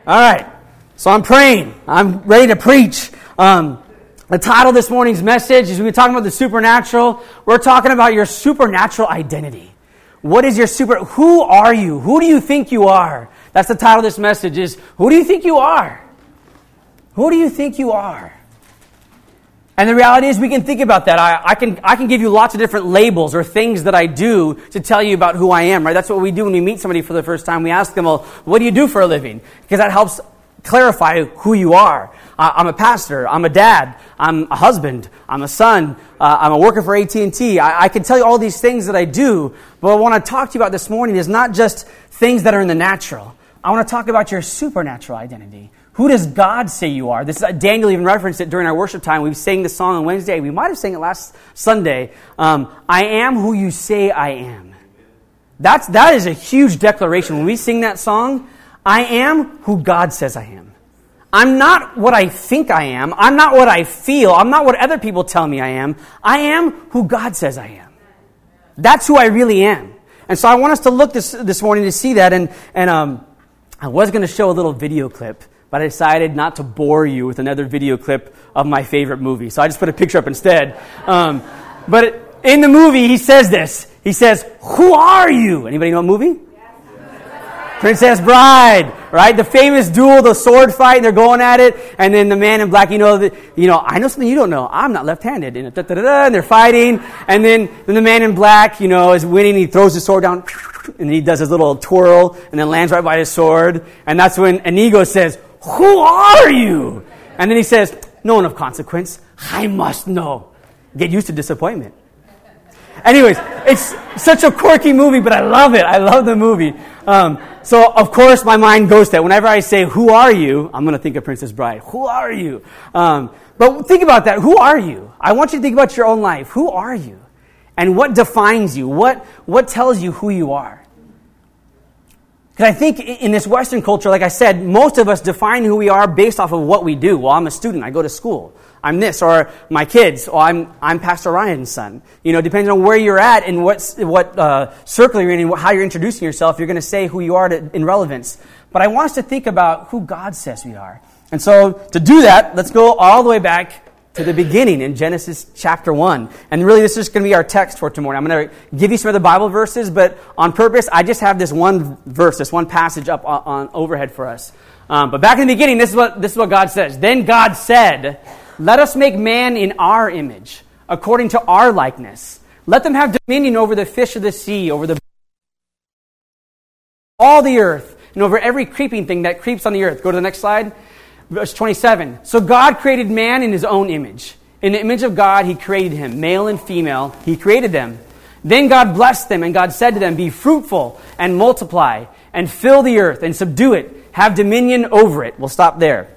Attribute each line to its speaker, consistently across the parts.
Speaker 1: All right, so I'm praying. I'm ready to preach. The title of this morning's message is we're talking about the supernatural. We're talking about your supernatural identity. What is your who are you? Who do you think you are? That's the title of this message is, who do you think you are? Who do you think you are? And the reality is we can think about that. I can give you lots of different labels or things that I do to tell you about who I am, right? That's what we do when we meet somebody for the first time. We ask them, well, what do you do for a living? Because that helps clarify who you are. I'm a pastor. I'm a dad. I'm a husband. I'm a son. I'm a worker for AT&T. I can tell you all these things that I do, but what I want to talk to you about this morning is not just things that are in the natural. I want to talk about your supernatural identity. Who does God say you are? This is, Daniel even referenced it during our worship time. We sang the song on Wednesday. We might have sang it last Sunday. I am who you say I am. That is a huge declaration. When we sing that song, I am who God says I am. I'm not what I think I am. I'm not what I feel. I'm not what other people tell me I am. I am who God says I am. That's who I really am. And so I want us to look this morning to see that. And I was going to show a little video clip, but I decided not to bore you with another video clip of my favorite movie. So I just put a picture up instead. But in the movie, he says this. He says, who are you? Anybody know what movie? Princess Bride, right? The famous duel, the sword fight, and they're going at it. And then the man in black, I know something you don't know. I'm not left-handed. And they're fighting. And then the man in black, is winning. He throws his sword down, and he does his little twirl, and then lands right by his sword. And that's when Inigo says, who are you? And then he says, no one of consequence. I must know. Get used to disappointment. Anyways, it's such a quirky movie, but I love it. I love the movie. So, of course, my mind goes to that. Whenever I say, who are you? I'm going to think of Princess Bride. Who are you? But think about that. Who are you? I want you to think about your own life. Who are you? And what defines you? What tells you who you are? Because I think in this Western culture, like I said, most of us define who we are based off of what we do. Well, I'm a student. I go to school. I'm this, or my kids, or I'm Pastor Ryan's son. Depending on where you're at and what circle you're in and how you're introducing yourself, you're going to say who you are in relevance. But I want us to think about who God says we are. And so to do that, let's go all the way back to the beginning in Genesis chapter 1. And really this is going to be our text for tomorrow. I'm going to give you some of the Bible verses, but on purpose, I just have this one verse, this one passage up on overhead for us. But back in the beginning, this is what God says. Then God said, let us make man in our image, according to our likeness. Let them have dominion over the fish of the sea, over all the earth, and over every creeping thing that creeps on the earth. Go to the next slide. Verse 27. So God created man in his own image. In the image of God, he created him. Male and female, he created them. Then God blessed them, and God said to them, be fruitful and multiply, and fill the earth, and subdue it. Have dominion over it. We'll stop there.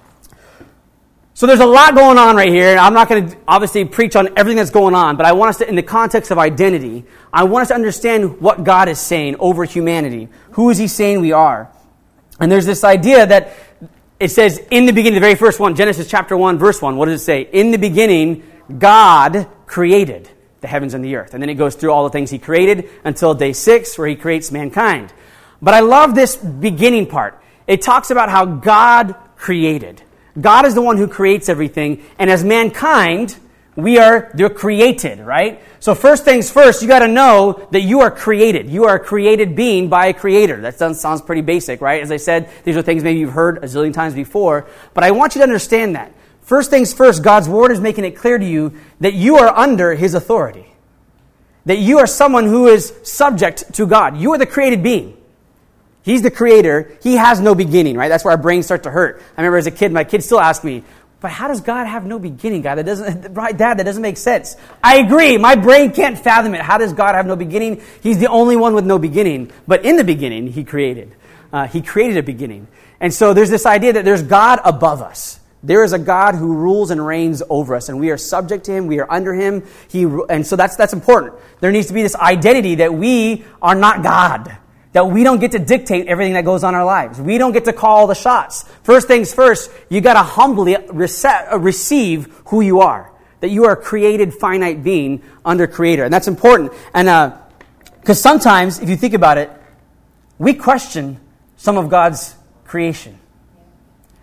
Speaker 1: So there's a lot going on right here, and I'm not going to obviously preach on everything that's going on, but I want us to, in the context of identity, I want us to understand what God is saying over humanity. Who is he saying we are? And there's this idea that it says, in the beginning, the very first one, Genesis chapter 1, verse 1, what does it say? In the beginning, God created the heavens and the earth. And then it goes through all the things he created until day 6, where he creates mankind. But I love this beginning part. It talks about how God created. God is the one who creates everything, and as mankind, they're created, right? So first things first, you got to know that you are created. You are a created being by a creator. That sounds pretty basic, right? As I said, these are things maybe you've heard a zillion times before, but I want you to understand that. First things first, God's word is making it clear to you that you are under his authority. That you are someone who is subject to God. You are the created being. He's the creator. He has no beginning, right? That's where our brains start to hurt. I remember as a kid, my kids still ask me, but how does God have no beginning, God? Right, Dad, that doesn't make sense. I agree. My brain can't fathom it. How does God have no beginning? He's the only one with no beginning. But in the beginning, he created. He created a beginning. And so there's this idea that there's God above us. There is a God who rules and reigns over us, and we are subject to him. We are under him. And so that's important. There needs to be this identity that we are not God. That we don't get to dictate everything that goes on in our lives. We don't get to call the shots. First things first, you got to humbly receive who you are. That you are a created, finite being under Creator. And that's important. And because sometimes, if you think about it, we question some of God's creation.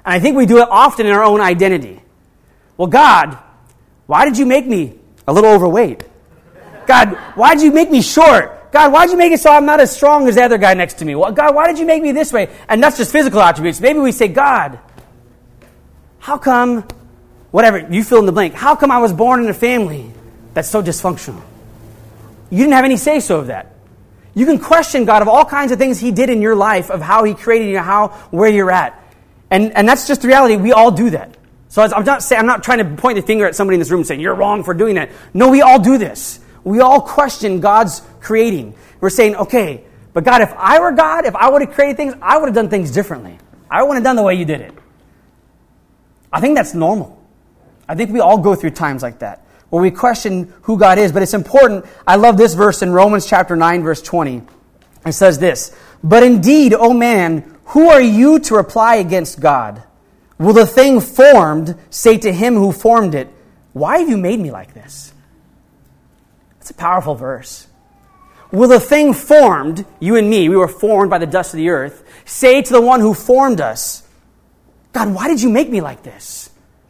Speaker 1: And I think we do it often in our own identity. Well, God, why did you make me a little overweight? God, why did you make me short? God, why did you make it so I'm not as strong as the other guy next to me? Well, God, why did you make me this way? And that's just physical attributes. Maybe we say, God, how come, whatever, you fill in the blank, how come I was born in a family that's so dysfunctional? You didn't have any say-so of that. You can question God of all kinds of things He did in your life, of how He created you, where you're at. And that's just the reality. We all do that. So I'm not trying to point the finger at somebody in this room saying, you're wrong for doing that. No, we all do this. We all question God's creating. We're saying, okay, but God, if I were God, if I would have created things, I would have done things differently. I wouldn't have done the way you did it. I think that's normal. I think we all go through times like that, where we question who God is. But it's important. I love this verse in Romans chapter 9, verse 20. It says this, but indeed, O man, who are you to reply against God? Will the thing formed say to him who formed it, why have you made me like this? It's a powerful verse. Will the thing formed, you and me, we were formed by the dust of the earth, say to the one who formed us, God, why did you make me like this?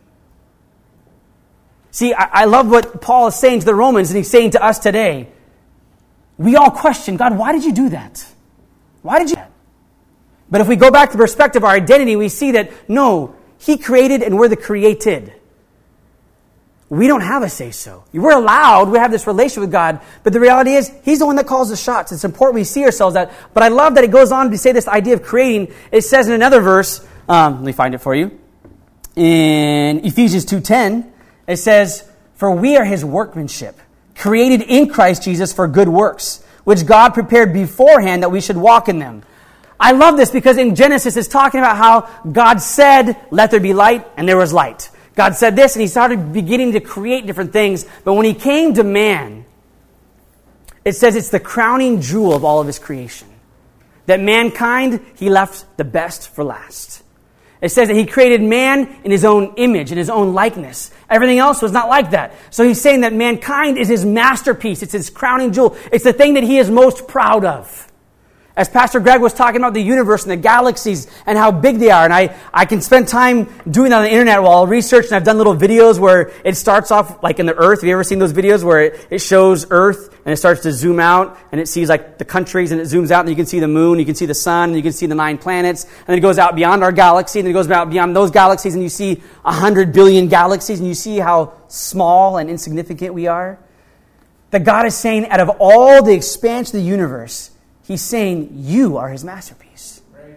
Speaker 1: See, I love what Paul is saying to the Romans, and he's saying to us today. We all question, God, why did you do that? Why did you do that? But if we go back to the perspective of our identity, we see that, no, He created and we're the created. We don't have a say-so. We're allowed, we have this relationship with God, but the reality is, He's the one that calls the shots. It's important we see ourselves that. But I love that it goes on to say this idea of creating. It says in another verse, let me find it for you. In Ephesians 2:10, it says, for we are His workmanship, created in Christ Jesus for good works, which God prepared beforehand that we should walk in them. I love this because in Genesis it's talking about how God said, let there be light, and there was light. God said this, and He started beginning to create different things. But when He came to man, it says it's the crowning jewel of all of His creation. That mankind, He left the best for last. It says that He created man in His own image, in His own likeness. Everything else was not like that. So He's saying that mankind is His masterpiece. It's His crowning jewel. It's the thing that He is most proud of. As Pastor Greg was talking about the universe and the galaxies and how big they are, and I can spend time doing that on the internet while I research, and I've done little videos where it starts off like in the Earth. Have you ever seen those videos where it shows Earth and it starts to zoom out and it sees like the countries and it zooms out and you can see the moon, you can see the sun, and you can see the 9 planets, and then it goes out beyond our galaxy, and then it goes out beyond those galaxies, and you see 100 billion galaxies, and you see how small and insignificant we are? That God is saying, out of all the expanse of the universe, He's saying, you are His masterpiece.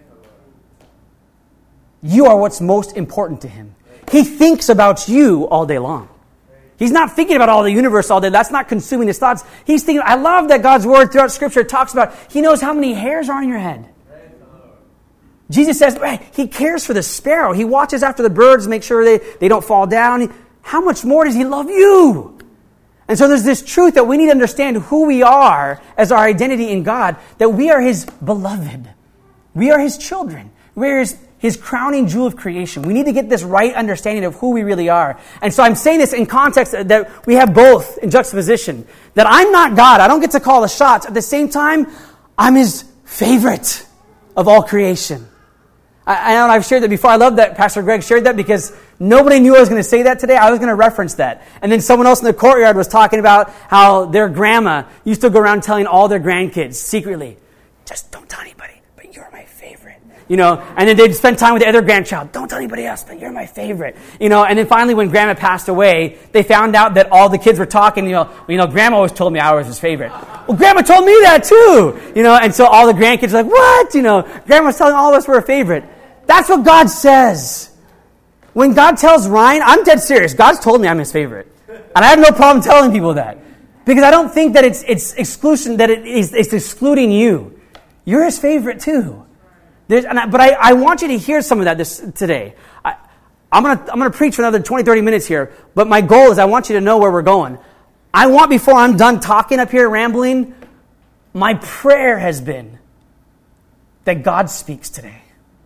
Speaker 1: You are what's most important to Him. He thinks about you all day long. He's not thinking about all the universe all day. That's not consuming His thoughts. He's thinking, I love that God's Word throughout Scripture talks about, He knows how many hairs are on your head. Jesus says, He cares for the sparrow. He watches after the birds, make sure they don't fall down. How much more does He love you? And so there's this truth that we need to understand who we are as our identity in God, that we are His beloved. We are His children. We are His crowning jewel of creation. We need to get this right understanding of who we really are. And so I'm saying this in context that we have both in juxtaposition. That I'm not God. I don't get to call the shots. At the same time, I'm His favorite of all creation. I know I've shared that before. I love that Pastor Greg shared that because nobody knew I was going to say that today. I was going to reference that. And then someone else in the courtyard was talking about how their grandma used to go around telling all their grandkids secretly, just don't tell anybody, but you're my favorite. You know, and then they'd spend time with the other grandchild. Don't tell anybody else, but you're my favorite. You know, and then finally when grandma passed away, they found out that all the kids were talking, grandma always told me I was his favorite. Well, grandma told me that too. You know, and so all the grandkids are like, what? You know, grandma's telling all of us we're a favorite. That's what God says. When God tells Ryan, I'm dead serious. God's told me I'm His favorite. And I have no problem telling people that. Because I don't think that it's exclusion, that it's excluding you. You're His favorite too. But I want you to hear some of that today. I'm going to preach for another 20, 30 minutes here. But my goal is I want you to know where we're going. I want, before I'm done talking up here, rambling, my prayer has been that God speaks today.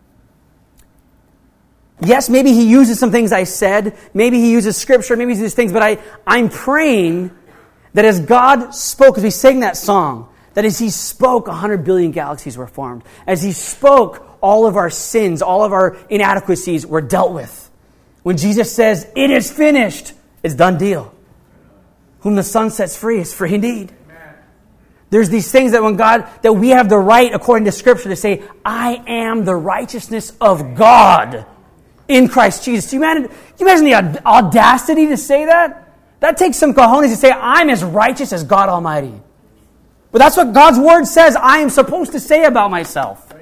Speaker 1: Yes, maybe He uses some things I said. Maybe He uses Scripture. Maybe He uses things. But I'm praying that as God spoke, as we sang that song, that as He spoke, 100 billion galaxies were formed. As He spoke, all of our sins, all of our inadequacies were dealt with. When Jesus says, it is finished, it's done deal. Whom the Son sets free is free indeed. There's these things that we have the right, according to Scripture, to say, I am the righteousness of God in Christ Jesus. Do you imagine the audacity to say that? That takes some cojones to say, I'm as righteous as God Almighty. But that's what God's Word says I am supposed to say about myself.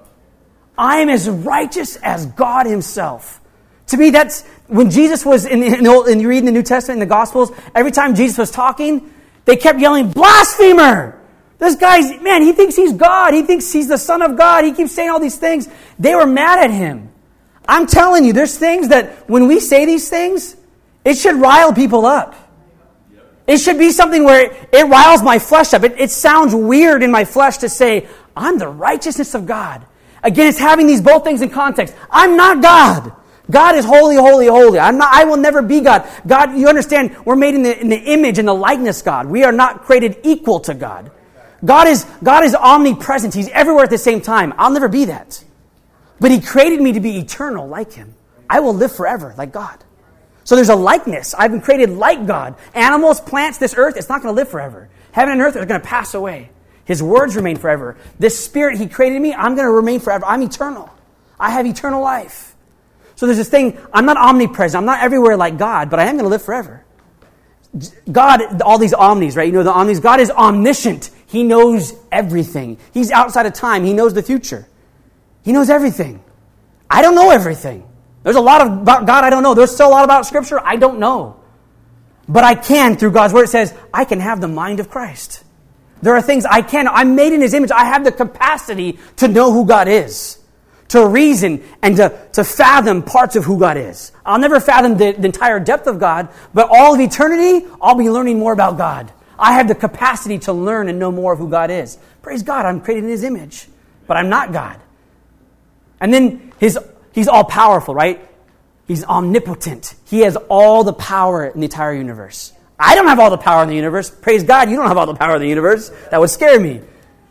Speaker 1: I am as righteous as God Himself. To me, that's when Jesus was in you read in the New Testament, in the Gospels, every time Jesus was talking, they kept yelling, blasphemer! This guy's, man, he thinks he's God. He thinks he's the Son of God. He keeps saying all these things. They were mad at him. I'm telling you, there's things that when we say these things, it should rile people up. It should be something where it riles my flesh up. It sounds weird in my flesh to say, I'm the righteousness of God. Again, it's having these both things in context. I'm not God. God is holy, holy, holy. I will never be God. God, you understand, we're made in the image and the likeness of God. We are not created equal to God. God is omnipresent. He's everywhere at the same time. I'll never be that. But He created me to be eternal like Him. I will live forever like God. So there's a likeness. I've been created like God. Animals, plants, this earth, it's not going to live forever. Heaven and earth are going to pass away. His words remain forever. This spirit He created me, I'm going to remain forever. I'm eternal. I have eternal life. So there's this thing, I'm not omnipresent. I'm not everywhere like God, but I am going to live forever. God, all these omnis, right? You know the omnis. God is omniscient. He knows everything. He's outside of time. He knows the future. He knows everything. I don't know everything. There's a lot about God I don't know. There's still a lot about Scripture I don't know. But I can, through God's Word, it says, I can have the mind of Christ. There are things I can. I'm made in His image. I have the capacity to know who God is, to reason and to fathom parts of who God is. I'll never fathom the entire depth of God, but all of eternity, I'll be learning more about God. I have the capacity to learn and know more of who God is. Praise God, I'm created in His image, but I'm not God. And then He's all-powerful, right? He's omnipotent. He has all the power in the entire universe. I don't have all the power in the universe. Praise God, you don't have all the power in the universe. That would scare me.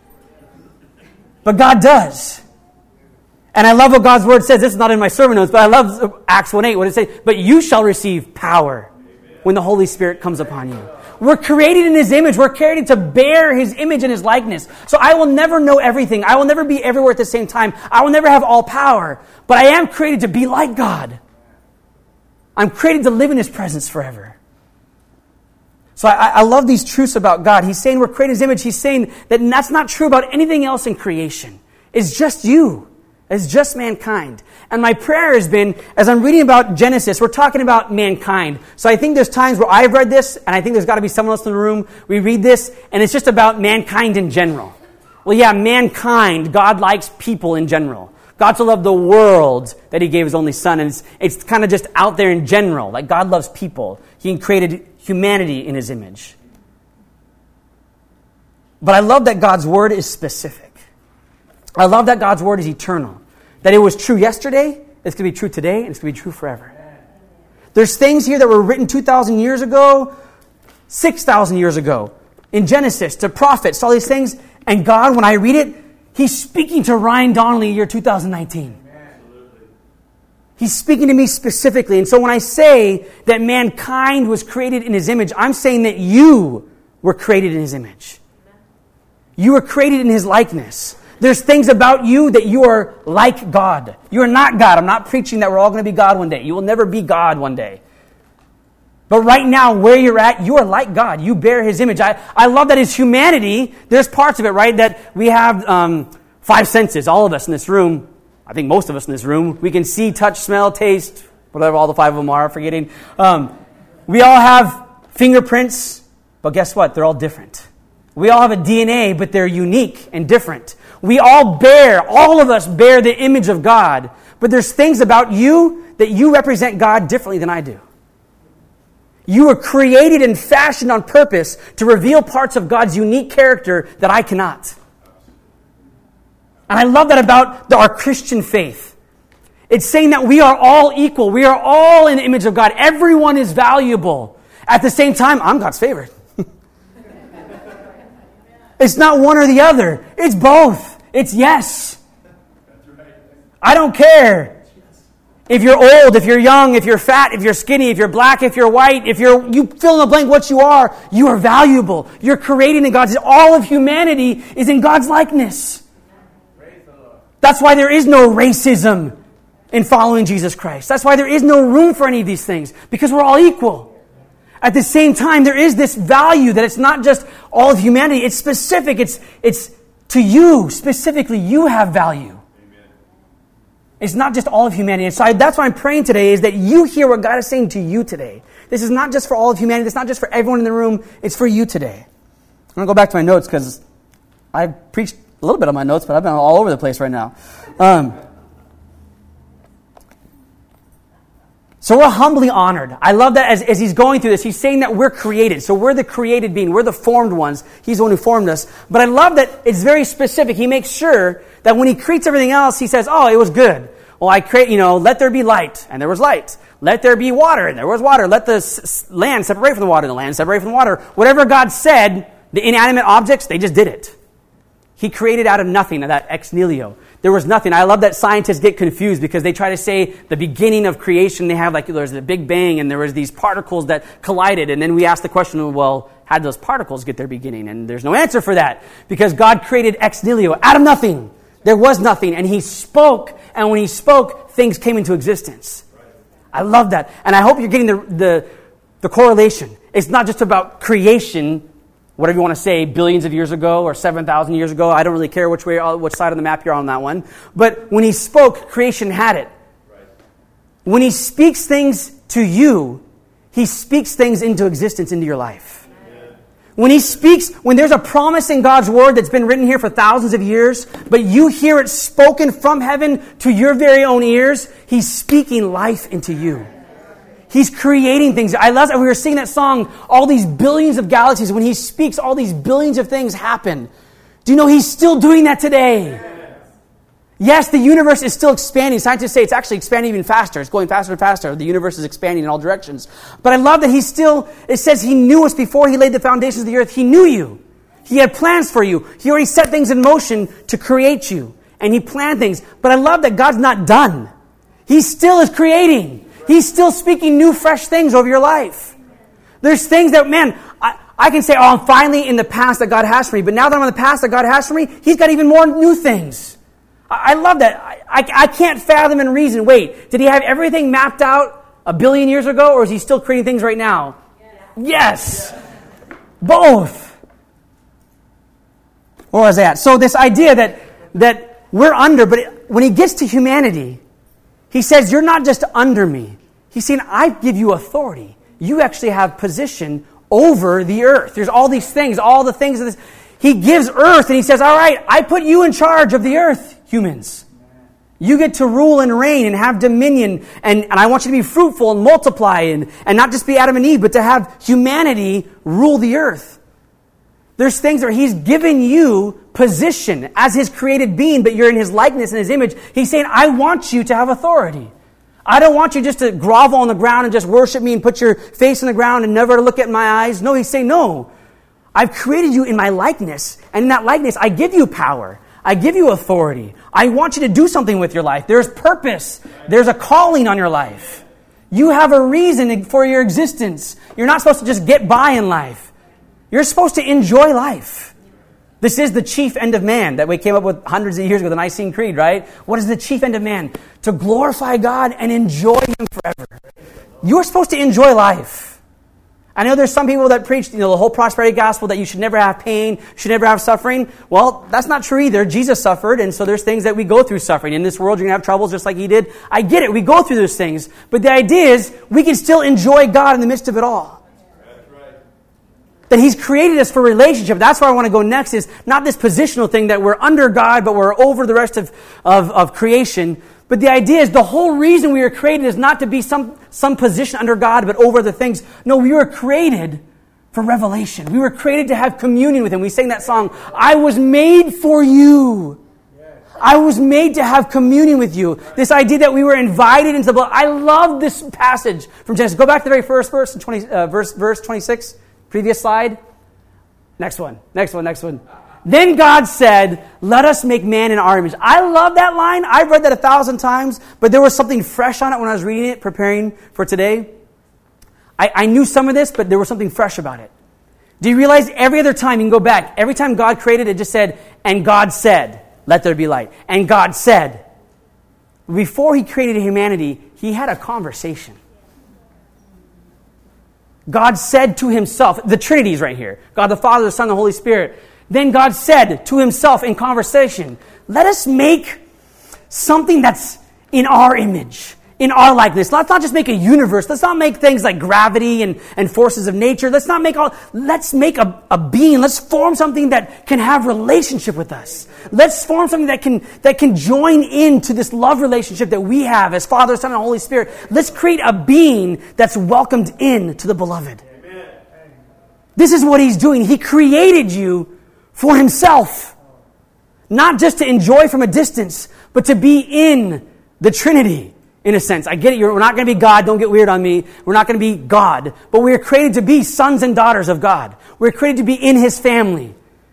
Speaker 1: But God does. And I love what God's Word says. This is not in my sermon notes, but I love Acts 1:8, what it says, but you shall receive power when the Holy Spirit comes upon you. We're created in His image. We're created to bear His image and His likeness. So I will never know everything. I will never be everywhere at the same time. I will never have all power. But I am created to be like God. I'm created to live in His presence forever. So I love these truths about God. He's saying we're created in His image. He's saying that that's not true about anything else in creation. It's just you. It's just mankind. And my prayer has been, as I'm reading about Genesis, we're talking about mankind. So I think there's times where I've read this, and I think there's got to be someone else in the room. We read this, and it's just about mankind in general. Well, yeah, mankind, God likes people in general. God so loved the world that He gave His only Son. And it's kind of just out there in general. Like God loves people. He created humanity in His image. But I love that God's Word is specific. I love that God's Word is eternal. That it was true yesterday, it's going to be true today, and it's going to be true forever. There's things here that were written 2,000 years ago, 6,000 years ago, in Genesis, to prophets, all these things. And God, when I read it, He's speaking to Ryan Donnelly year 2019. He's speaking to me specifically. And so when I say that mankind was created in His image, I'm saying that you were created in His image. You were created in His likeness. There's things about you that you are like God. You are not God. I'm not preaching that we're all going to be God one day. You will never be God one day. But right now, where you're at, you are like God. You bear His image. I love that His humanity, there's parts of it, right, that we have 5 senses. All of us in this room, I think most of us in this room, we can see, touch, smell, taste, whatever all the 5 of them are, forgetting. We all have fingerprints, but guess what? They're all different. We all have a DNA, but they're unique and different. We all of us bear the image of God. But there's things about you that you represent God differently than I do. You were created and fashioned on purpose to reveal parts of God's unique character that I cannot. And I love that about our Christian faith. It's saying that we are all equal. We are all in the image of God. Everyone is valuable. At the same time, I'm God's favorite. It's not one or the other. It's both. It's yes. I don't care if you're old, if you're young, if you're fat, if you're skinny, if you're black, if you're white, you fill in the blank what you are valuable. You're created in God's, all of humanity is in God's likeness. That's why there is no racism in following Jesus Christ. That's why there is no room for any of these things, because we're all equal. At the same time, there is this value that it's not just all of humanity. It's specific. It's to you, specifically, you have value. Amen. It's not just all of humanity. And so that's why I'm praying today, is that you hear what God is saying to you today. This is not just for all of humanity. It's not just for everyone in the room. It's for you today. I'm going to go back to my notes because I preached a little bit on my notes, but I've been all over the place right now. So we're humbly honored. I love that as he's going through this, he's saying that we're created. So we're the created being. We're the formed ones. He's the one who formed us. But I love that it's very specific. He makes sure that when he creates everything else, he says, oh, it was good. Well, I create, let there be light. And there was light. Let there be water. And there was water. Let the land separate from the water. And the land separate from the water. Whatever God said, the inanimate objects, they just did it. He created out of nothing, that ex nihilo. There was nothing. I love that scientists get confused because they try to say the beginning of creation, they have there's the Big Bang and there was these particles that collided. And then we ask the question, well, how did those particles get their beginning? And there's no answer for that because God created ex nihilo, out of nothing. There was nothing. And he spoke. And when he spoke, things came into existence. I love that. And I hope you're getting the correlation. It's not just about creation, whatever you want to say, billions of years ago or 7,000 years ago. I don't really care which side of the map you're on that one. But when he spoke, creation had it. Right. When he speaks things to you, he speaks things into existence, into your life. Amen. When there's a promise in God's word that's been written here for thousands of years, but you hear it spoken from heaven to your very own ears, he's speaking life into you. He's creating things. I love that we were singing that song, all these billions of galaxies. When he speaks, all these billions of things happen. Do you know he's still doing that today? Yes, the universe is still expanding. Scientists say it's actually expanding even faster. It's going faster and faster. The universe is expanding in all directions. But I love that it says he knew us before he laid the foundations of the earth. He knew you. He had plans for you. He already set things in motion to create you. And he planned things. But I love that God's not done. He still is creating. He's still speaking new, fresh things over your life. There's things that, I can say, I'm finally in the past that God has for me. But now that I'm in the past that God has for me, he's got even more new things. I love that. I can't fathom and reason. Wait, did he have everything mapped out 1 billion years ago? Or is he still creating things right now? Yes. Both. Where was that? So this idea that we're under, but when he gets to humanity, he says, you're not just under me. He's saying, I give you authority. You actually have position over the earth. There's all these things, all the things of this. He gives earth and he says, all right, I put you in charge of the earth, humans. You get to rule and reign and have dominion. And I want you to be fruitful and multiply and not just be Adam and Eve, but to have humanity rule the earth. There's things where he's given you position as his created being, but you're in his likeness and his image. He's saying, I want you to have authority. I don't want you just to grovel on the ground and just worship me and put your face in the ground and never to look at my eyes. No, he's saying, no. I've created you in my likeness. And in that likeness, I give you power. I give you authority. I want you to do something with your life. There's purpose. There's a calling on your life. You have a reason for your existence. You're not supposed to just get by in life. You're supposed to enjoy life. This is the chief end of man that we came up with hundreds of years ago, the Nicene Creed, right? What is the chief end of man? To glorify God and enjoy him forever. You're supposed to enjoy life. I know there's some people that preach, the whole prosperity gospel that you should never have pain, should never have suffering. Well, that's not true either. Jesus suffered, and so there's things that we go through suffering. In this world, you're going to have troubles just like he did. I get it. We go through those things. But the idea is we can still enjoy God in the midst of it all. That he's created us for relationship. That's where I want to go next, is not this positional thing that we're under God, but we're over the rest of creation. But the idea is the whole reason we were created is not to be some position under God, but over the things. No, we were created for revelation. We were created to have communion with him. We sang that song, I was made for you. I was made to have communion with you. This idea that we were invited into the blood. I love this passage from Genesis. Go back to the very first verse, verse 26. Previous slide. Next one. Then God said, let us make man in our image. I love that line. I've read that 1,000 times, but there was something fresh on it when I was reading it, preparing for today. I knew some of this, but there was something fresh about it. Do you realize every other time, you can go back, every time God created, it just said, and God said, let there be light. And God said. Before he created humanity, he had a conversation. God said to himself, the Trinity is right here. God the Father, the Son, the Holy Spirit. Then God said to himself in conversation, let us make something that's in our image, in our likeness. Let's not just make a universe. Let's not make things like gravity and forces of nature. Let's make a being. Let's form something that can have relationship with us. Let's form something that can join into this love relationship that we have as Father, Son, and Holy Spirit. Let's create a being that's welcomed in to the beloved. Amen. This is what he's doing. He created you for himself. Not just to enjoy from a distance, but to be in the Trinity, in a sense. I get it. We're not going to be God. Don't get weird on me. We're not going to be God. But we are created to be sons and daughters of God. We're created to be in his family.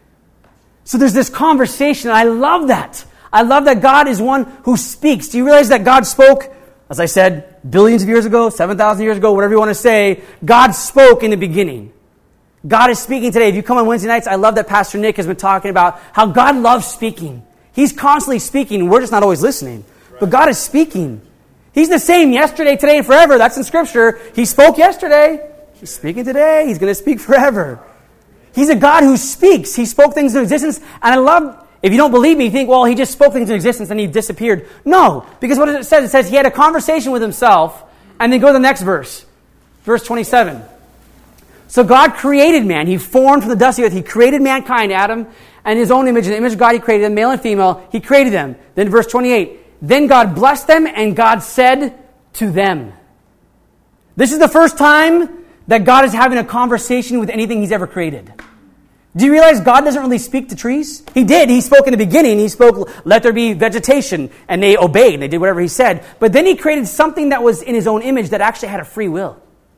Speaker 1: So there's this conversation. And I love that. I love that God is one who speaks. Do you realize that God spoke, as I said, billions of years ago, 7,000 years ago, whatever you want to say, God spoke in the beginning. God is speaking today. If you come on Wednesday nights, I love that Pastor Nick has been talking about how God loves speaking. He's constantly speaking. We're just not always listening. But God is speaking. He's the same yesterday, today, and forever. That's in Scripture. He spoke yesterday. He's speaking today. He's going to speak forever. He's a God who speaks. He spoke things into existence. And I love, if you don't believe me, you think, well, he just spoke things into existence and he disappeared. No, because what it says? It says he had a conversation with himself. And then go to the next verse. Verse 27. So God created man. He formed from the dust of the earth. He created mankind, Adam, and his own image. In the image of God, he created them, male and female. He created them. Then verse 28. Then God blessed them, and God said to them. This is the first time that God is having a conversation with anything he's ever created. Do you realize God doesn't really speak to trees? He did. He spoke in the beginning. He spoke, let there be vegetation, and they obeyed. They did whatever he said. But then he created something that was in his own image that actually had a free will.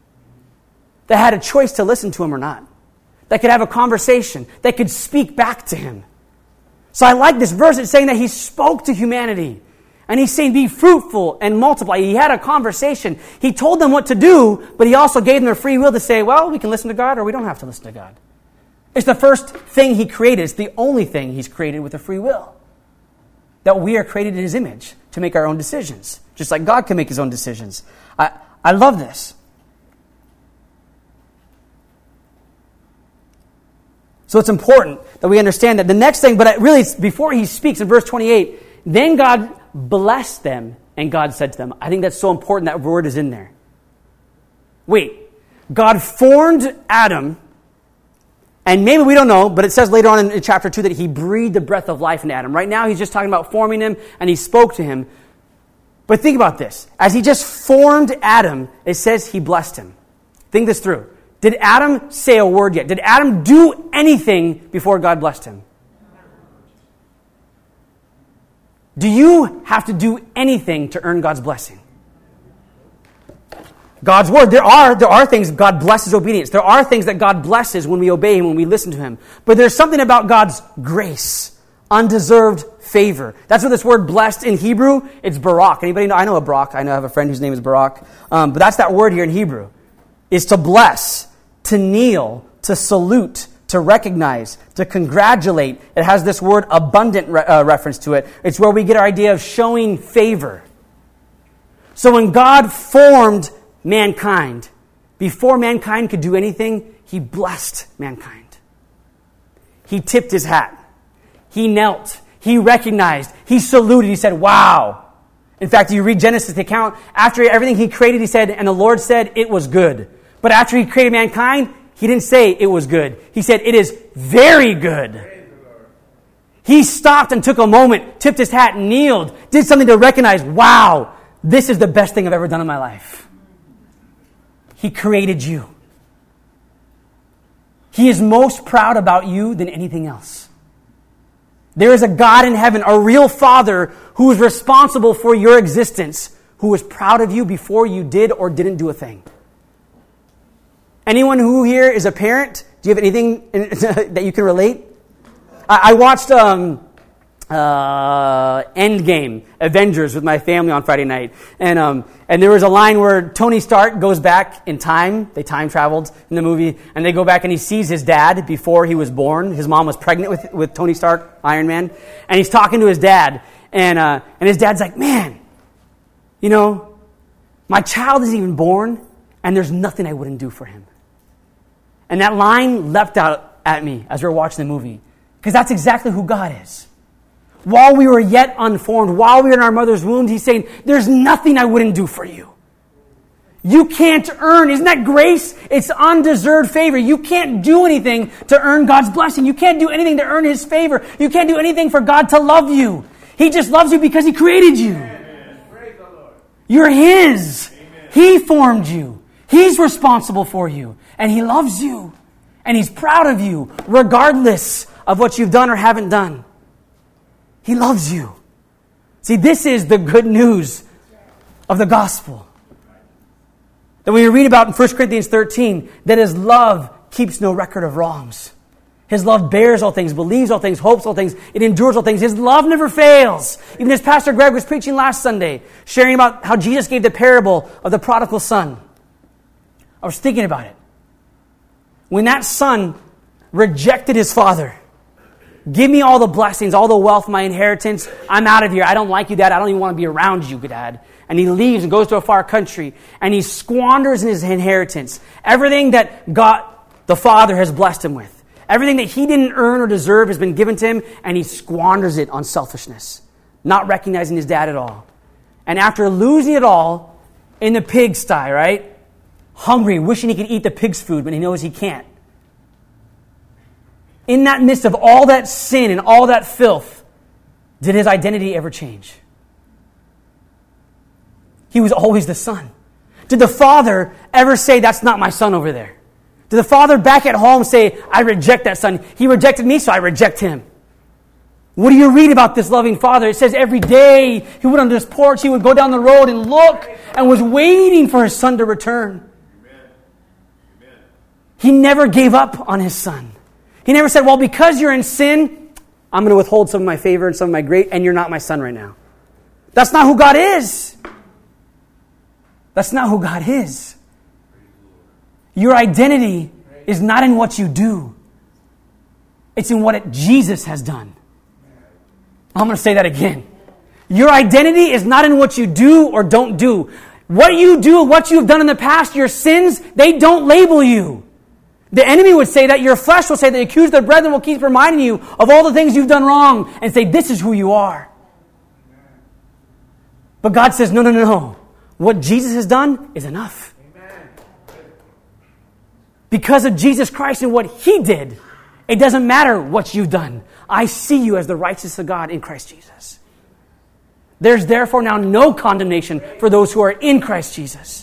Speaker 1: That had a choice to listen to him or not. That could have a conversation. That could speak back to him. So I like this verse. It's saying that he spoke to humanity. And he's saying, be fruitful and multiply. He had a conversation. He told them what to do, but he also gave them their free will to say, well, we can listen to God or we don't have to listen to God. It's the first thing he created. It's the only thing he's created with a free will. That we are created in his image to make our own decisions. Just like God can make his own decisions. I love this. So it's important that we understand that the next thing, but really it's before he speaks in verse 28, then God blessed them and God said to them. I think that's so important that word is in there. Wait, God formed Adam, and maybe we don't know, but it says later on in chapter 2 that he breathed the breath of life into Adam. Right now he's just talking about forming him and he spoke to him. But think about this. As he just formed Adam, it says he blessed him. Think this through. Did Adam say a word yet? Did Adam do anything before God blessed him? Do you have to do anything to earn God's blessing? God's word, there are things God blesses obedience. There are things that God blesses when we obey him, when we listen to him. But there's something about God's grace, undeserved favor. That's what this word blessed in Hebrew, it's barak. Anybody know? I know a barak. I have a friend whose name is Barak. But that's that word here in Hebrew. Is to bless, to kneel, to salute, to recognize, to congratulate. It has this word abundant reference to it. It's where we get our idea of showing favor. So when God formed mankind, before mankind could do anything, he blessed mankind. He tipped his hat. He knelt. He recognized. He saluted. He said, wow. In fact, you read Genesis, the account, after everything he created, he said, and the Lord said, it was good. But after he created mankind, he didn't say it was good. He said, it is very good. He stopped and took a moment, tipped his hat, kneeled, did something to recognize, wow, this is the best thing I've ever done in my life. He created you. He is most proud about you than anything else. There is a God in heaven, a real Father who is responsible for your existence, who is proud of you before you did or didn't do a thing. Anyone who here is a parent, do you have anything that you can relate? I watched Endgame, Avengers, with my family on Friday night. And there was a line where Tony Stark goes back in time. They time traveled in the movie. And they go back and he sees his dad before he was born. His mom was pregnant with Tony Stark, Iron Man. And he's talking to his dad. And his dad's like, man, you know, my child isn't even born. And there's nothing I wouldn't do for him. And that line leapt out at me as we were watching the movie. Because that's exactly who God is. While we were yet unformed, while we were in our mother's womb, he's saying, there's nothing I wouldn't do for you. You can't earn. Isn't that grace? It's undeserved favor. You can't do anything to earn God's blessing. You can't do anything to earn his favor. You can't do anything for God to love you. He just loves you because he created you. You're his. He formed you. He's responsible for you. And he loves you. And he's proud of you, regardless of what you've done or haven't done. He loves you. See, this is the good news of the gospel. That we read about in 1 Corinthians 13, that his love keeps no record of wrongs. His love bears all things, believes all things, hopes all things, it endures all things. His love never fails. Even as Pastor Greg was preaching last Sunday, sharing about how Jesus gave the parable of the prodigal son. I was thinking about it. When that son rejected his father, give me all the blessings, all the wealth, my inheritance. I'm out of here. I don't like you, Dad. I don't even want to be around you, Dad. And he leaves and goes to a far country. And he squanders his inheritance. Everything that God, the Father, has blessed him with. Everything that he didn't earn or deserve has been given to him. And he squanders it on selfishness. Not recognizing his dad at all. And after losing it all in the pigsty, right? Hungry, wishing he could eat the pig's food, but he knows he can't. In that midst of all that sin and all that filth, did his identity ever change? He was always the son. Did the father ever say, that's not my son over there? Did the father back at home say, I reject that son? He rejected me, so I reject him. What do you read about this loving father? It says every day he went on his porch, he would go down the road and look and was waiting for his son to return. Amen. He never gave up on his son. He never said, well, because you're in sin, I'm going to withhold some of my favor and some of my grace, and you're not my son right now. That's not who God is. That's not who God is. Your identity is not in what you do. It's in what Jesus has done. I'm going to say that again. Your identity is not in what you do or don't do. What you do, what you've done in the past, your sins, they don't label you. The enemy would say that, your flesh will say that, accuse their brethren will keep reminding you of all the things you've done wrong and say, this is who you are. But God says, no. What Jesus has done is enough. Because of Jesus Christ and what he did, it doesn't matter what you've done. I see you as the righteousness of God in Christ Jesus. There's therefore now no condemnation for those who are in Christ Jesus.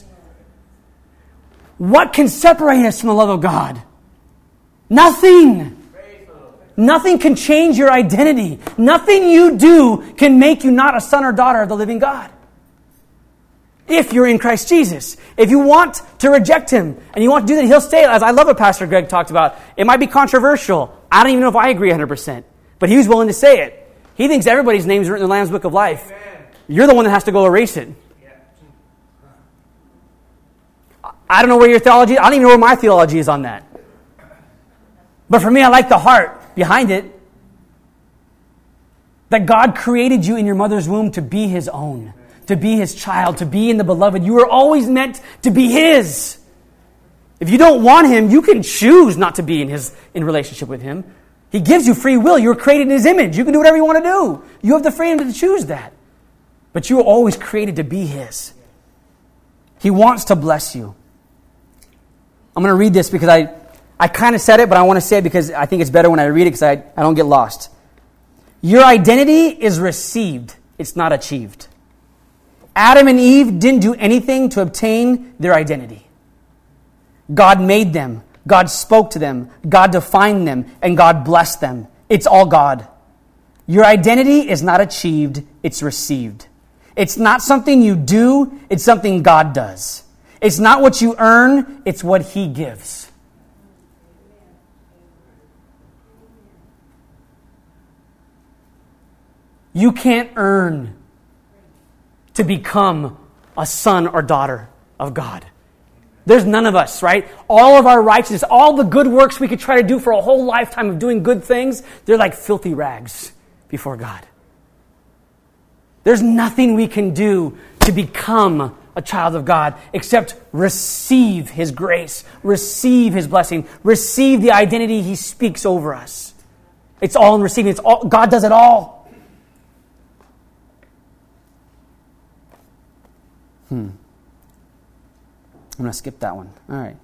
Speaker 1: What can separate us from the love of God? Nothing. Nothing can change your identity. Nothing you do can make you not a son or daughter of the living God. If you're in Christ Jesus. If you want to reject him and you want to do that, he'll stay. As I love what Pastor Greg talked about. It might be controversial. I don't even know if I agree 100%. But he was willing to say it. He thinks everybody's name is written in the Lamb's Book of Life. Amen. You're the one that has to go erase it. I don't know where your theology is. I don't even know where my theology is on that. But for me, I like the heart behind it. That God created you in your mother's womb to be his own. To be his child. To be in the beloved. You were always meant to be his. If you don't want him, you can choose not to be in relationship with him. He gives you free will. You were created in his image. You can do whatever you want to do. You have the freedom to choose that. But you were always created to be his. He wants to bless you. I'm going to read this because I kind of said it, but I want to say it because I think it's better when I read it because I don't get lost. Your identity is received. It's not achieved. Adam and Eve didn't do anything to obtain their identity. God made them. God spoke to them. God defined them. And God blessed them. It's all God. Your identity is not achieved. It's received. It's not something you do. It's something God does. It's not what you earn. It's what he gives. You can't earn to become a son or daughter of God. There's none of us, right? All of our righteousness, all the good works we could try to do for a whole lifetime of doing good things, they're like filthy rags before God. There's nothing we can do to become a child of God except receive His grace, receive His blessing, receive the identity He speaks over us. It's all in receiving. It's all, God does it all. I'm going to skip that one. All right.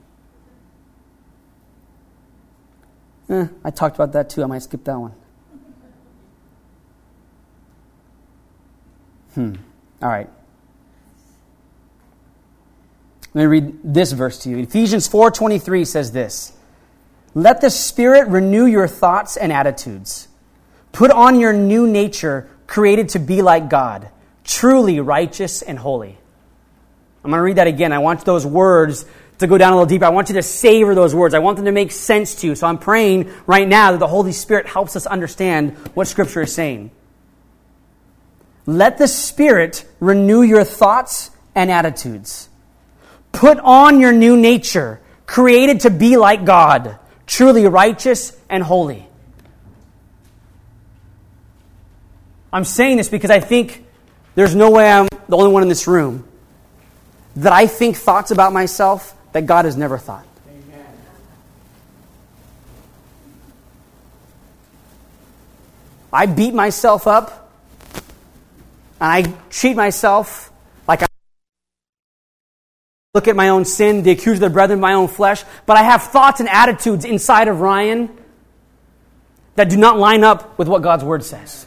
Speaker 1: I talked about that too. I might skip that one. All right. Let me read this verse to you. Ephesians 4:23 says this. Let the Spirit renew your thoughts and attitudes. Put on your new nature, created to be like God, truly righteous and holy. I'm going to read that again. I want those words to go down a little deeper. I want you to savor those words. I want them to make sense to you. So I'm praying right now that the Holy Spirit helps us understand what Scripture is saying. Let the Spirit renew your thoughts and attitudes. Put on your new nature, created to be like God, truly righteous and holy. I'm saying this because I think there's no way I'm the only one in this room that I think thoughts about myself that God has never thought. Amen. I beat myself up and I treat myself like I look at my own sin, the accuser of the brethren, my own flesh, but I have thoughts and attitudes inside of Ryan that do not line up with what God's Word says.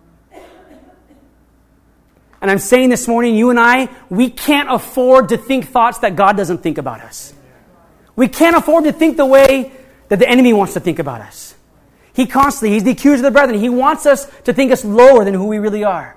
Speaker 1: And I'm saying this morning, you and I, we can't afford to think thoughts that God doesn't think about us. We can't afford to think the way that the enemy wants to think about us. He's the accuser of the brethren. He wants us to think us lower than who we really are.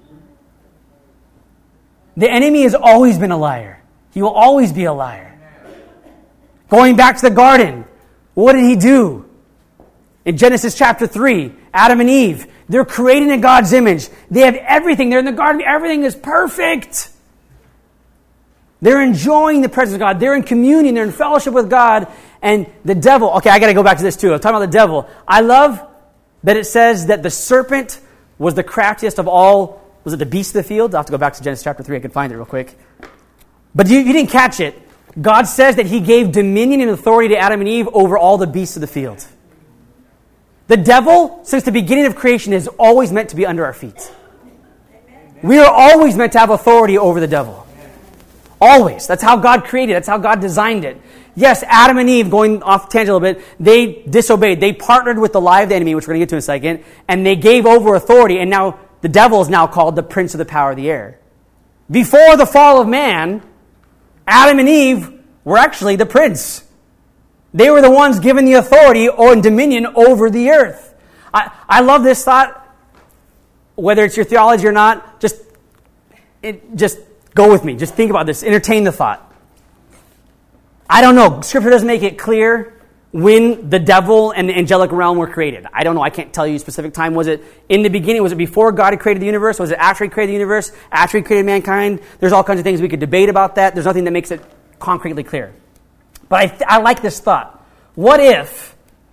Speaker 1: The enemy has always been a liar. He will always be a liar. Going back to the garden, what did he do? In Genesis chapter 3, Adam and Eve, they're created in God's image. They have everything. They're in the garden. Everything is perfect. They're enjoying the presence of God. They're in communion. They're in fellowship with God. And the devil, okay, I got to go back to this too. I'm talking about the devil. I love that it says that the serpent was the craftiest of all, was it the beasts of the field? I'll have to go back to Genesis chapter 3. I can find it real quick. But you didn't catch it. God says that He gave dominion and authority to Adam and Eve over all the beasts of the field. The devil, since the beginning of creation, is always meant to be under our feet. We are always meant to have authority over the devil. Always. That's how God created it. That's how God designed it. Yes, Adam and Eve, going off tangent a little bit, they disobeyed. They partnered with the lie of the enemy, which we're going to get to in a second, and they gave over authority, and now the devil is now called the prince of the power of the air. Before the fall of man, Adam and Eve were actually the prince. They were the ones given the authority or dominion over the earth. I love this thought. Whether it's your theology or not, just go with me. Just think about this. Entertain the thought. I don't know. Scripture doesn't make it clear when the devil and the angelic realm were created. I don't know. I can't tell you a specific time. Was it in the beginning? Was it before God had created the universe? Was it after He created the universe? After He created mankind? There's all kinds of things we could debate about that. There's nothing that makes it concretely clear. But I like this thought. What if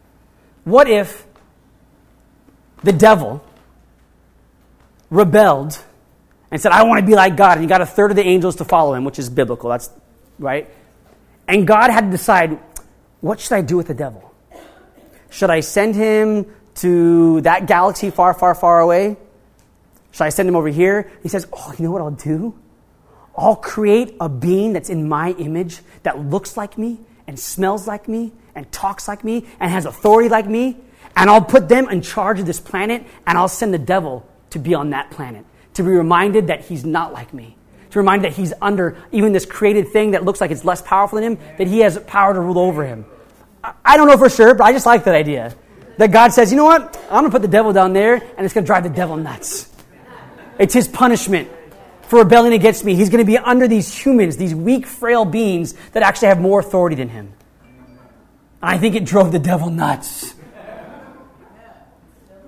Speaker 1: the devil rebelled and said, I want to be like God, and he got a third of the angels to follow him, which is biblical, that's right? And God had to decide, what should I do with the devil? Should I send him to that galaxy far, far, far away? Should I send him over here? He says, you know what I'll do? I'll create a being that's in my image that looks like me and smells like me and talks like me and has authority like me, and I'll put them in charge of this planet, and I'll send the devil to be on that planet, to be reminded that he's not like me, to be reminded that he's under even this created thing that looks like it's less powerful than him, that he has power to rule over him. I don't know for sure, but I just like that idea. That God says, you know what? I'm going to put the devil down there, and it's going to drive the devil nuts. It's his punishment for rebelling against me. He's going to be under these humans, these weak, frail beings that actually have more authority than him. And I think it drove the devil nuts.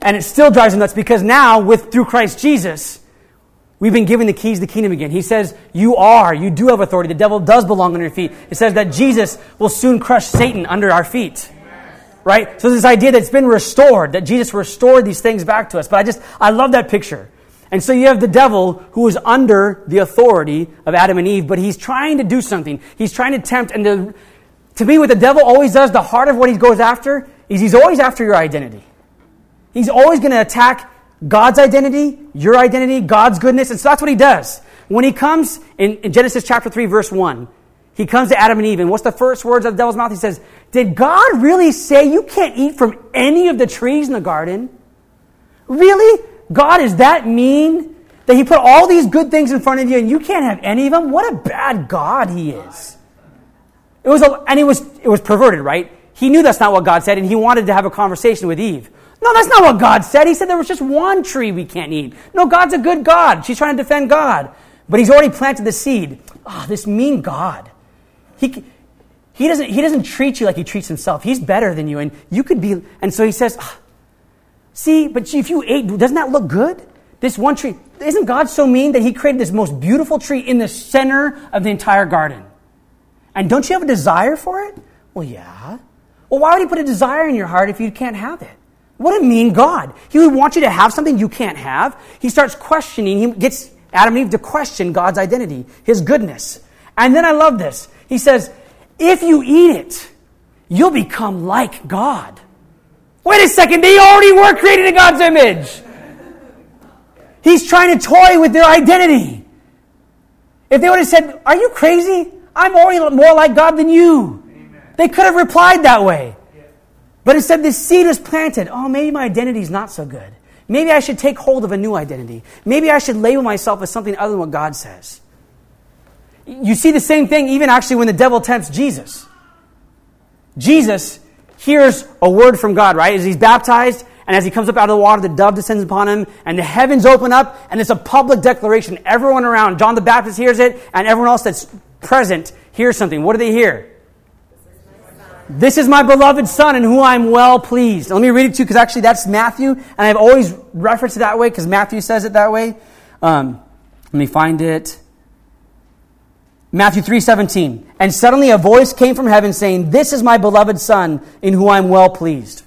Speaker 1: And it still drives him nuts because now, through Christ Jesus, we've been given the keys to the kingdom again. He says, you do have authority. The devil does belong under your feet. It says that Jesus will soon crush Satan under our feet. Right? So this idea that it's been restored, that Jesus restored these things back to us. But I love that picture. And so you have the devil who is under the authority of Adam and Eve, but he's trying to do something. He's trying to tempt. And to me, what the devil always does, the heart of what he goes after, is he's always after your identity. He's always going to attack God's identity, your identity, God's goodness. And so that's what he does. When he comes in Genesis chapter 3, verse 1, he comes to Adam and Eve, and what's the first words of the devil's mouth? He says, did God really say you can't eat from any of the trees in the garden? Really? God is that mean that he put all these good things in front of you and you can't have any of them? What a bad God he is. It was perverted, right? He knew that's not what God said, and he wanted to have a conversation with Eve. No, that's not what God said. He said there was just one tree we can't eat. No, God's a good God. She's trying to defend God. But he's already planted the seed. This mean God. He doesn't treat you like he treats himself. He's better than you, and you could be. And so he says, see, but if you ate, doesn't that look good? This one tree, isn't God so mean that he created this most beautiful tree in the center of the entire garden? And don't you have a desire for it? Well, yeah. Well, why would he put a desire in your heart if you can't have it? What a mean God. He would want you to have something you can't have. He starts questioning. He gets Adam and Eve to question God's identity, his goodness. And then I love this. He says, if you eat it, you'll become like God. Wait a second, they already were created in God's image. He's trying to toy with their identity. If they would have said, are you crazy? I'm already more like God than you. Amen. They could have replied that way. But instead, this seed was planted. Oh, maybe my identity is not so good. Maybe I should take hold of a new identity. Maybe I should label myself as something other than what God says. You see the same thing even actually when the devil tempts Jesus. Jesus hears a word from God, right? As he's baptized, and as he comes up out of the water, the dove descends upon him, and the heavens open up, and it's a public declaration. Everyone around, John the Baptist hears it, and everyone else that's present hears something. What do they hear? This is my beloved Son in whom I am well pleased. Let me read it to you because actually that's Matthew, and I've always referenced it that way because Matthew says it that way. Let me find it. Matthew 3:17. And suddenly a voice came from heaven saying, this is my beloved Son in whom I am well pleased.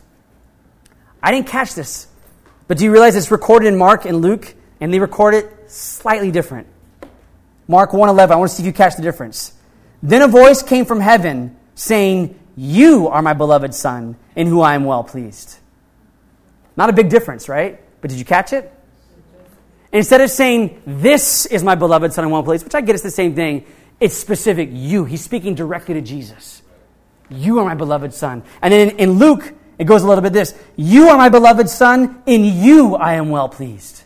Speaker 1: I didn't catch this, but do you realize it's recorded in Mark and Luke, and they record it slightly different. Mark 1:11. I want to see if you catch the difference. Then a voice came from heaven saying, you are my beloved Son, in whom I am well pleased. Not a big difference, right? But did you catch it? Instead of saying, this is my beloved Son, in well pleased, which I get it's the same thing, it's specific, you. He's speaking directly to Jesus. You are my beloved Son. And then in Luke, it goes a little bit this. You are my beloved Son, in you I am well pleased.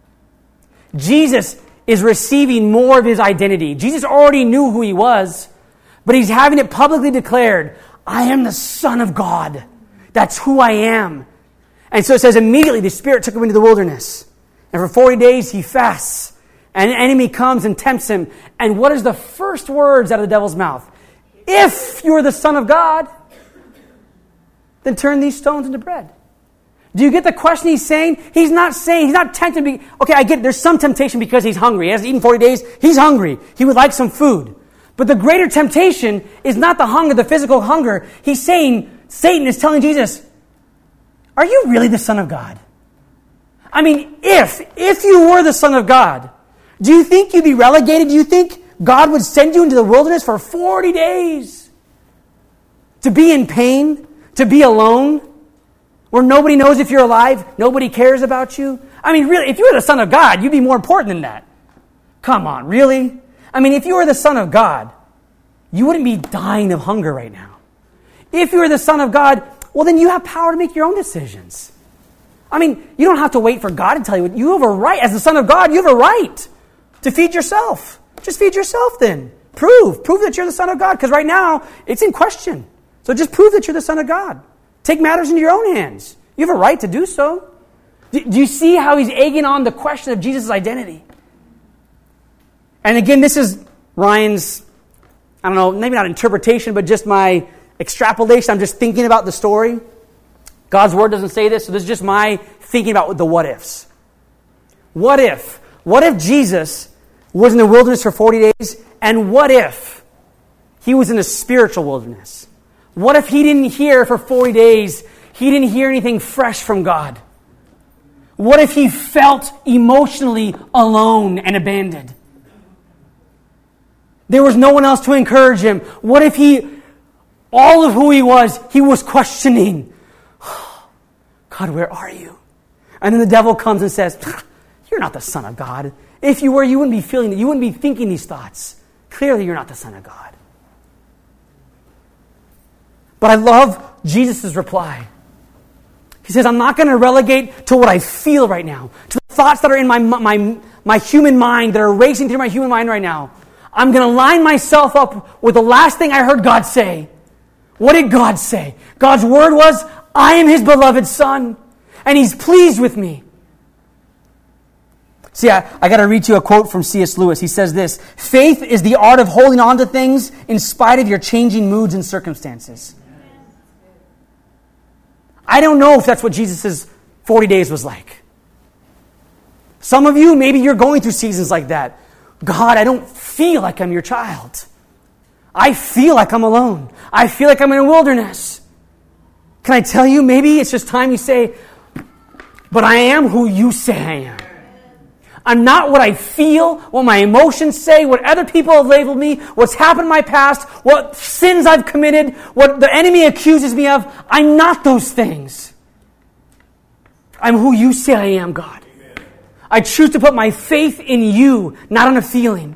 Speaker 1: Jesus is receiving more of his identity. Jesus already knew who he was, but he's having it publicly declared, I am the Son of God. That's who I am. And so it says immediately the Spirit took him into the wilderness. And for 40 days he fasts. And an enemy comes and tempts him. And what is the first words out of the devil's mouth? If you are the Son of God, then turn these stones into bread. Do you get the question he's saying? He's not tempted. Okay, I get it. There's some temptation because he's hungry. He hasn't eaten 40 days. He's hungry. He would like some food. But the greater temptation is not the hunger, the physical hunger. He's saying, Satan is telling Jesus, are you really the Son of God? I mean, if you were the Son of God, do you think you'd be relegated? Do you think God would send you into the wilderness for 40 days? To be in pain? To be alone? Where nobody knows if you're alive? Nobody cares about you? I mean, really, if you were the Son of God, you'd be more important than that. Come on, really? I mean, if you were the Son of God, you wouldn't be dying of hunger right now. If you were the Son of God, well, then you have power to make your own decisions. I mean, you don't have to wait for God to tell you. You have a right. As the Son of God, you have a right to feed yourself. Just feed yourself then. Prove that you're the Son of God. Because right now, it's in question. So just prove that you're the Son of God. Take matters into your own hands. You have a right to do so. Do you see how he's egging on the question of Jesus' identity? And again, this is Ryan's, I don't know, maybe not interpretation, but just my extrapolation. I'm just thinking about the story. God's word doesn't say this, so this is just my thinking about the what ifs. What if? What if Jesus was in the wilderness for 40 days? And what if he was in a spiritual wilderness? What if he didn't hear for 40 days, he didn't hear anything fresh from God? What if he felt emotionally alone and abandoned? There was no one else to encourage him. What if all of who he was questioning, God, where are you? And then the devil comes and says, you're not the Son of God. If you were, you wouldn't be feeling that. You wouldn't be thinking these thoughts. Clearly, you're not the Son of God. But I love Jesus' reply. He says, I'm not going to relegate to what I feel right now, to the thoughts that are in my human mind, that are racing through my human mind right now. I'm going to line myself up with the last thing I heard God say. What did God say? God's word was, I am his beloved Son, and he's pleased with me. See, I got to read you a quote from C.S. Lewis. He says this, faith is the art of holding on to things in spite of your changing moods and circumstances. I don't know if that's what Jesus' 40 days was like. Some of you, maybe you're going through seasons like that. God, I don't feel like I'm your child. I feel like I'm alone. I feel like I'm in a wilderness. Can I tell you, maybe it's just time you say, but I am who you say I am. I'm not what I feel, what my emotions say, what other people have labeled me, what's happened in my past, what sins I've committed, what the enemy accuses me of. I'm not those things. I'm who you say I am, God. Amen. I choose to put my faith in you, not on a feeling.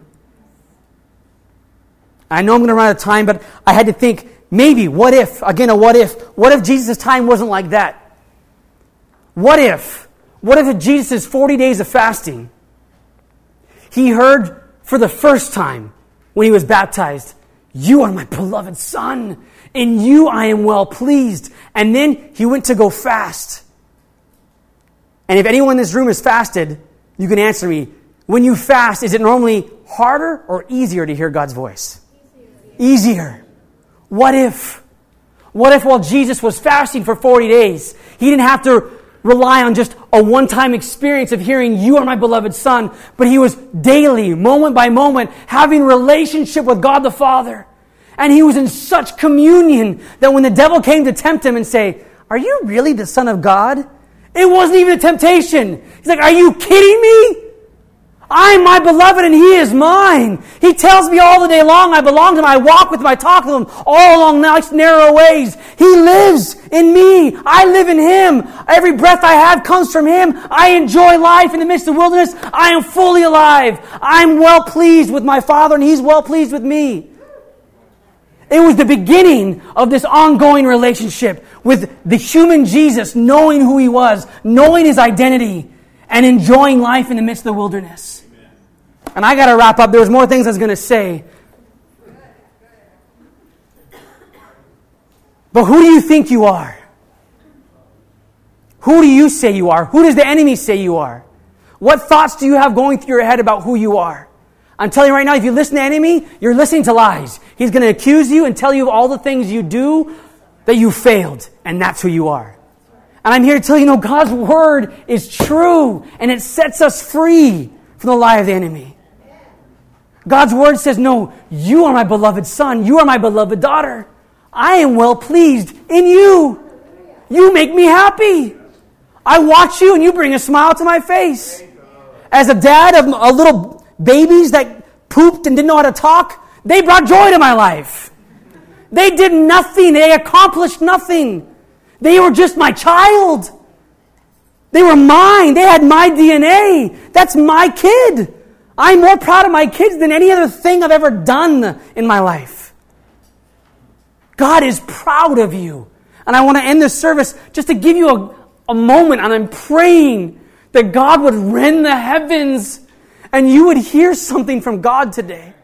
Speaker 1: I know I'm going to run out of time, but I had to think, maybe, what if? Again, a what if. What if Jesus' time wasn't like that? What if? What if Jesus' 40 days of fasting, he heard for the first time when he was baptized, you are my beloved Son. In you I am well pleased. And then he went to go fast. And if anyone in this room has fasted, you can answer me. When you fast, is it normally harder or easier to hear God's voice? Easier. What if? What if while Jesus was fasting for 40 days, he didn't have to rely on just a one-time experience of hearing, you are my beloved Son, but he was daily, moment by moment, having relationship with God the Father. And he was in such communion that when the devil came to tempt him and say, are you really the Son of God? It wasn't even a temptation. He's like, are you kidding me? I'm my beloved and he is mine. He tells me all the day long I belong to him. I walk with him. I talk to him all along nice narrow ways. He lives in me. I live in him. Every breath I have comes from him. I enjoy life in the midst of the wilderness. I am fully alive. I'm well pleased with my Father and he's well pleased with me. It was the beginning of this ongoing relationship with the human Jesus, knowing who he was, knowing his identity, and enjoying life in the midst of the wilderness. And I got to wrap up. There was more things I was going to say. But who do you think you are? Who do you say you are? Who does the enemy say you are? What thoughts do you have going through your head about who you are? I'm telling you right now, if you listen to the enemy, you're listening to lies. He's going to accuse you and tell you of all the things you do that you failed. And that's who you are. And I'm here to tell you, God's word is true. And it sets us free from the lie of the enemy. God's word says, no, you are my beloved Son. You are my beloved daughter. I am well pleased in you. You make me happy. I watch you and you bring a smile to my face. As a dad of a little babies that pooped and didn't know how to talk, they brought joy to my life. They did nothing. They accomplished nothing. They were just my child. They were mine. They had my DNA. That's my kid. I'm more proud of my kids than any other thing I've ever done in my life. God is proud of you. And I want to end this service just to give you a moment, and I'm praying that God would rend the heavens and you would hear something from God today.